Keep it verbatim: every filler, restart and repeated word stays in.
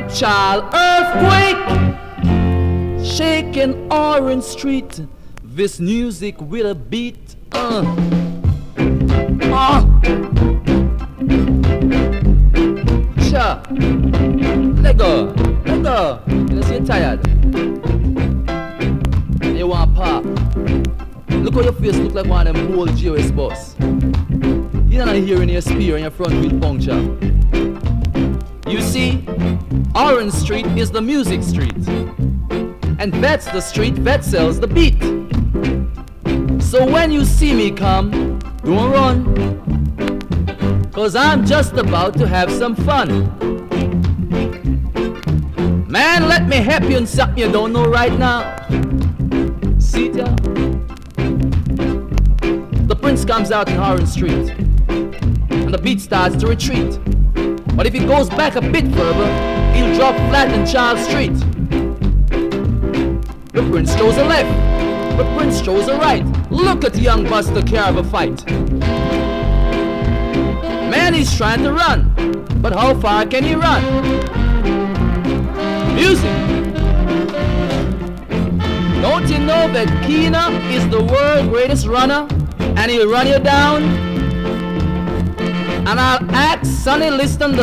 child earthquake shaking Orange Street. This music with a beat. Uh. Uh. Cha. Let go. Let go. You see you're tired. You want pop. Look how your face look like one of them old G O S bus. You're not hearing your spear and your front wheel puncture. You see, Orange Street is the music street. And that's the street that sells the beat. So when you see me come, don't run, cause I'm just about to have some fun. Man, let me help you in something you don't know right now. See ya? The prince comes out in Orange Street, and the beat starts to retreat. But if he goes back a bit further, he'll drop flat in Charles Street. The prince chose a left, the prince chose a right. Look at young Buster Carver fight. Man, he's trying to run, but how far can he run? Music. Don't you know that Keener is the world's greatest runner, and he'll run you down? And I'll ask Sonny Liston, the